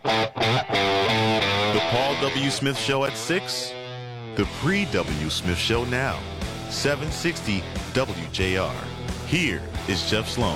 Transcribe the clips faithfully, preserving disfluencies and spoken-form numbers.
The Paul W. Smith Show at six. The pre-W. Smith Show now. seven sixty W J R. Here is Jeff Sloan.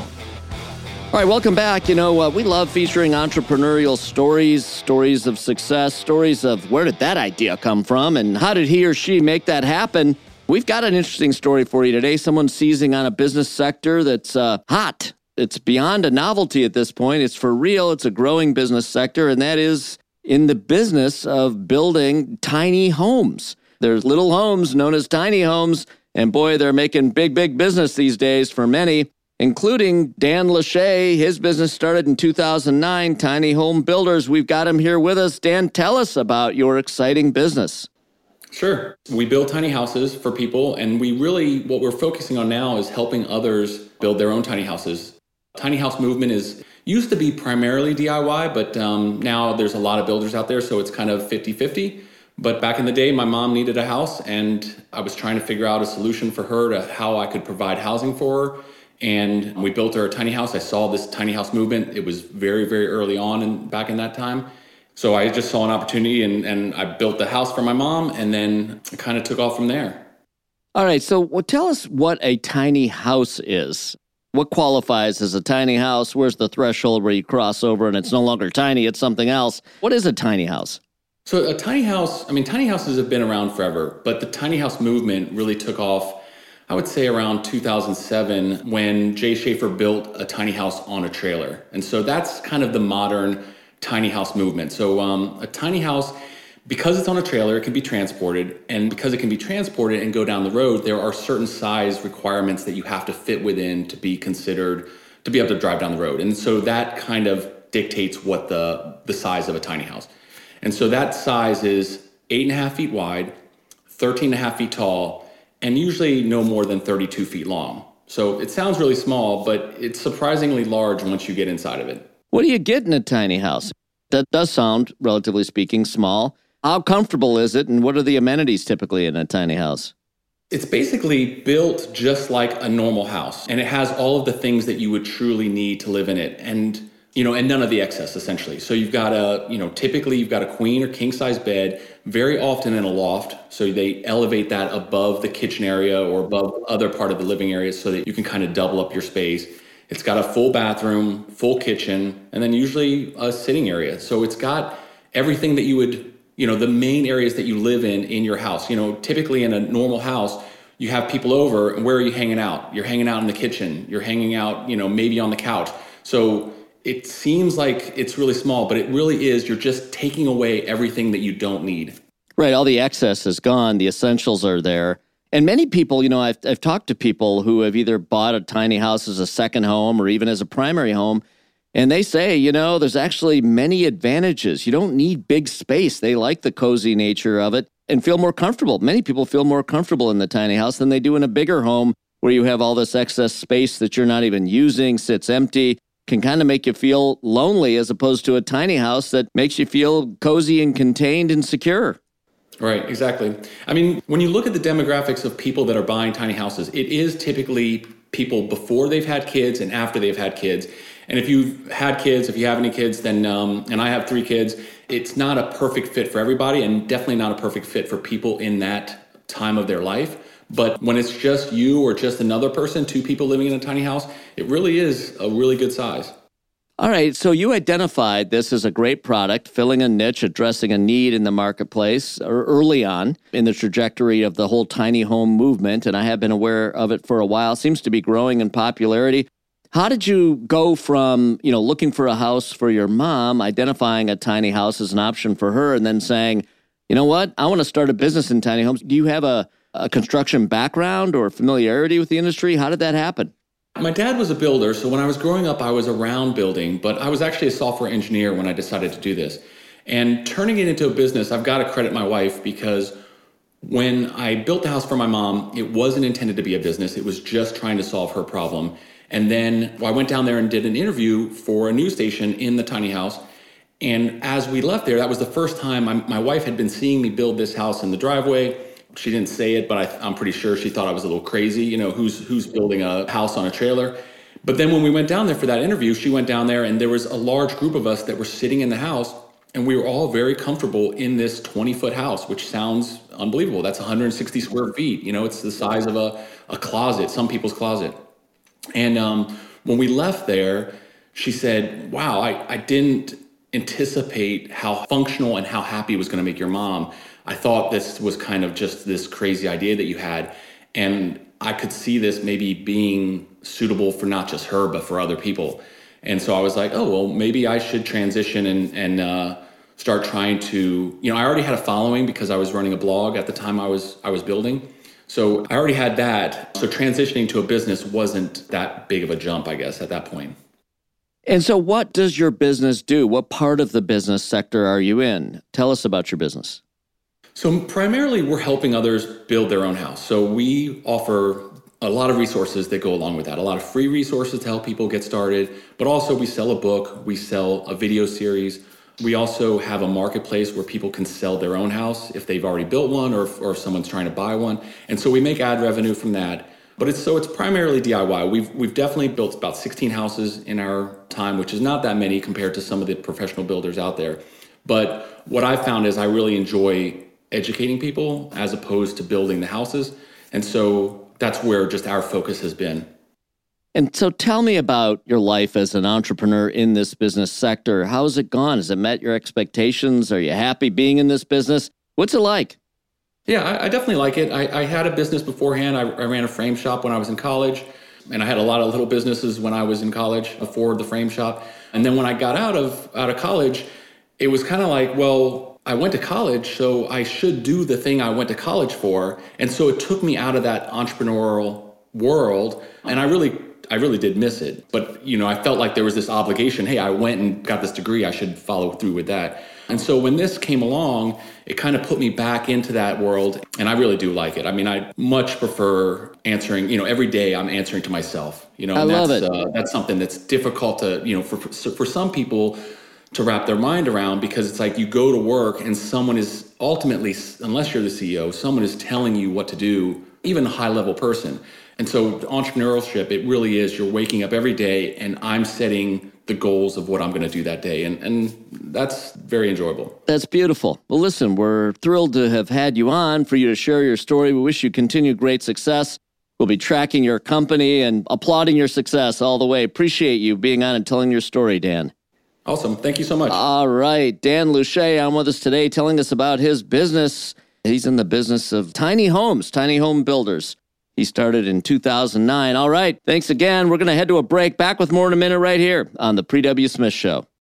All right, welcome back. You know, uh, we love featuring entrepreneurial stories, stories of success, stories of where did that idea come from and how did he or she make that happen? We've got an interesting story for you today. Someone seizing on a business sector that's uh, hot. It's beyond a novelty at this point. It's for real. It's a growing business sector, and that is in the business of building tiny homes. There's little homes known as tiny homes, and boy, they're making big, big business these days for many, including Dan Lachey. His business started in two thousand nine, Tiny Home Builders. We've got him here with us. Dan, tell us about your exciting business. Sure. We build tiny houses for people, and we really, what we're focusing on now is helping others build their own tiny houses. Tiny house movement is used to be primarily D I Y, but um, now there's a lot of builders out there, so it's kind of fifty-fifty. But back in the day, my mom needed a house, and I was trying to figure out a solution for her to how I could provide housing for her. And we built her a tiny house. I saw this tiny house movement. It was very, very early on in, back in that time. So I just saw an opportunity, and, and I built the house for my mom, and then it kind of took off from there. All right, so well, tell us what a tiny house is. What qualifies as a tiny house? Where's the threshold where you cross over and it's no longer tiny, it's something else? What is a tiny house? So a tiny house, I mean, tiny houses have been around forever, but the tiny house movement really took off, I would say around two thousand seven, when Jay Schaefer built a tiny house on a trailer. And so that's kind of the modern tiny house movement. So um, a tiny house, because it's on a trailer, it can be transported. And because it can be transported and go down the road, there are certain size requirements that you have to fit within to be considered, to be able to drive down the road. And so that kind of dictates what the, the size of a tiny house. And so that size is eight and a half feet wide, thirteen and a half feet tall, and usually no more than thirty-two feet long. So it sounds really small, but it's surprisingly large once you get inside of it. What do you get in a tiny house? That does sound, relatively speaking, small. How comfortable is it, and what are the amenities typically in a tiny house? It's basically built just like a normal house, and it has all of the things that you would truly need to live in it, and you know, and none of the excess, essentially. So you've got a, you know, typically you've got a queen or king size bed, very often in a loft. So they elevate that above the kitchen area or above other part of the living area so that you can kind of double up your space. It's got a full bathroom, full kitchen, and then usually a sitting area. So it's got everything that you would, you know, the main areas that you live in in your house. You know, typically in a normal house, you have people over, and where are you hanging out? You're hanging out in the kitchen. You're hanging out, you know, maybe on the couch. So it seems like it's really small, but it really is. You're just taking away everything that you don't need. Right. All the excess is gone. The essentials are there. And many people, you know, I've, I've talked to people who have either bought a tiny house as a second home or even as a primary home, and they say, you know, there's actually many advantages. You don't need big space. They like the cozy nature of it and feel more comfortable. Many people feel more comfortable in the tiny house than they do in a bigger home where you have all this excess space that you're not even using, sits empty, can kind of make you feel lonely, as opposed to a tiny house that makes you feel cozy and contained and secure. Right, exactly. I mean, when you look at the demographics of people that are buying tiny houses, it is typically people before they've had kids and after they've had kids. And if you've had kids, if you have any kids, then, um, and I have three kids, it's not a perfect fit for everybody, and definitely not a perfect fit for people in that time of their life. But when it's just you or just another person, two people living in a tiny house, it really is a really good size. All right, so you identified this as a great product, filling a niche, addressing a need in the marketplace or early on in the trajectory of the whole tiny home movement, and I have been aware of it for a while. It seems to be growing in popularity. How did you go from, you know, looking for a house for your mom, identifying a tiny house as an option for her, and then saying, you know what, I want to start a business in tiny homes? Do you have a, a construction background or familiarity with the industry? How did that happen? My dad was a builder, so when I was growing up, I was around building, but I was actually a software engineer when I decided to do this. And turning it into a business, I've got to credit my wife, because when I built the house for my mom, it wasn't intended to be a business. It was just trying to solve her problem. And then I went down there and did an interview for a news station in the tiny house. And as we left there, that was the first time my, my wife had been seeing me build this house in the driveway. She didn't say it, but I, I'm pretty sure she thought I was a little crazy. You know, who's who's building a house on a trailer? But then when we went down there for that interview, she went down there and there was a large group of us that were sitting in the house. And we were all very comfortable in this twenty foot house, which sounds unbelievable. That's one hundred sixty square feet. You know, it's the size of a, a closet, some people's closet. And um, when we left there, she said, wow, I, I didn't anticipate how functional and how happy it was going to make your mom. I thought this was kind of just this crazy idea that you had. And I could see this maybe being suitable for not just her, but for other people. And so I was like, oh, well, maybe I should transition and, and uh, start trying to, you know, I already had a following because I was running a blog at the time I was I was building. So I already had that. So transitioning to a business wasn't that big of a jump, I guess, at that point. And so what does your business do? What part of the business sector are you in? Tell us about your business. So primarily we're helping others build their own house. So we offer a lot of resources that go along with that, a lot of free resources to help people get started, but also we sell a book, we sell a video series. We also have a marketplace where people can sell their own house if they've already built one or if, or if someone's trying to buy one. And so we make ad revenue from that. But it's so it's primarily D I Y. We've we've definitely built about sixteen houses in our time, which is not that many compared to some of the professional builders out there. But what I found is I really enjoy educating people as opposed to building the houses. And so that's where just our focus has been. And so tell me about your life as an entrepreneur in this business sector. How has it gone? Has it met your expectations? Are you happy being in this business? What's it like? Yeah, I, I definitely like it. I, I had a business beforehand. I, I ran a frame shop when I was in college, and I had a lot of little businesses when I was in college before the frame shop. And then when I got out of out of college, it was kind of like, well, I went to college, so I should do the thing I went to college for. And so it took me out of that entrepreneurial world, and I really I really did miss it. But, you know, I felt like there was this obligation. Hey, I went and got this degree. I should follow through with that. And so when this came along, it kind of put me back into that world. And I really do like it. I mean, I much prefer answering, you know, every day I'm answering to myself. You know, I and love that's, it. Uh, that's something that's difficult to, you know, for, for some people to wrap their mind around, because it's like you go to work and someone is ultimately, unless you're the C E O, someone is telling you what to do, even a high level person. And so entrepreneurship, it really is, you're waking up every day and I'm setting the goals of what I'm going to do that day. And, and that's very enjoyable. That's beautiful. Well, listen, we're thrilled to have had you on for you to share your story. We wish you continued great success. We'll be tracking your company and applauding your success all the way. Appreciate you being on and telling your story, Dan. Awesome. Thank you so much. All right. Dan Luche on with us today telling us about his business. He's in the business of tiny homes, tiny home builders. He started in two thousand nine. All right. Thanks again. We're going to head to a break. Back with more in a minute right here on the Pre W. Smith Show.